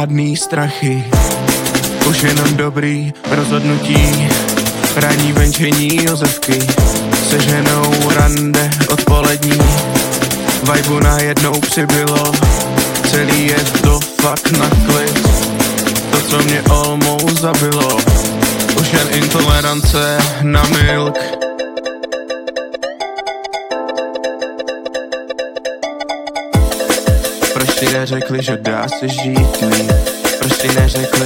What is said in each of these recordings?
žádný strachy, už jenom dobrý rozhodnutí. Ranní venčení Josefky, se ženou rande odpolední. Vibu najednou přibylo, celý je to fakt na klid. To, co mě olmou zabilo, už jen intolerance na milk. Proč ti neřekli, že dá se žít líp? Proč ti neřekli?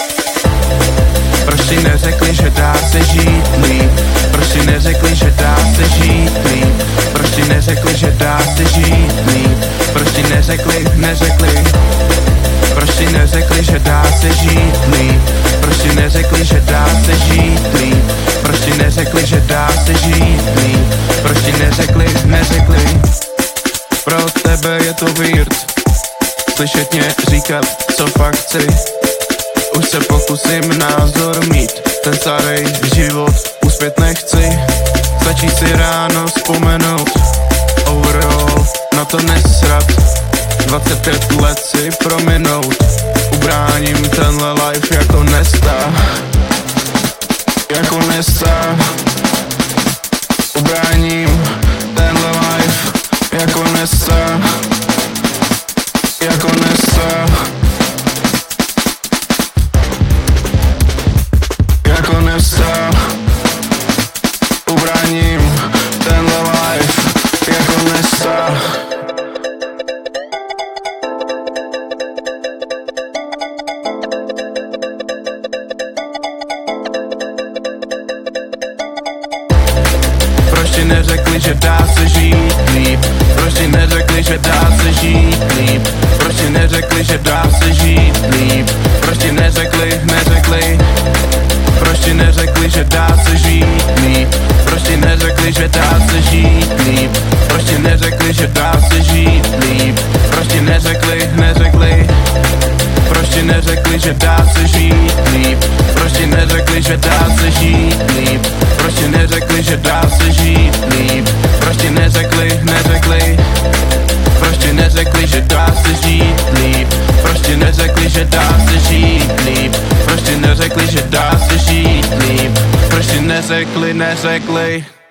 Proč ti neřekli, že dá se žít líp? Proč ti neřekli, že dá se žít líp? Proč ti neřekli, že dá se žít líp? Proč ti neřekli? Proč ti neřekli, že dá se žít líp? Proč ti neřekli, že dá se žít líp? Proč ti neřekli, že dá se žít líp? Proč ti neřekli? Pro tebe je to weird slyšet mě říkat, co fakt chci. Už se pokusím názor mít, ten starý život uspět nechci. Stačí si ráno vzpomenout, overall na to nesrat. 25 let si prominout, ubráním tenhle life jako nesta. Ubráním tenhle life jako nesta. Ubráním tenhle life jako nesta. Proč ti neřekli, že dá se žít líp? Proč ti neřekli, že dá se žít líp? Proč ti neřekli, že dá se žít líp? Proč ti neřekli? Proč ti neřekli, že dá se žít líp? Proč ti neřekli, že dá se žít líp? Proč ti neřekli, že dá se žít líp? Proč ti neřekli? Proč ti neřekli, že dá se žít líp? Proč ti neřekli, že dá se žít líp? Proč ti neřekli, že dá se žít líp? Proč ti neřekli? Proč ti neřekli, že dá se žít líp? Proč ti neřekli, že dá se žít líp? Proč ti neřekli, že dá se žít líp? Proč ti neřekli?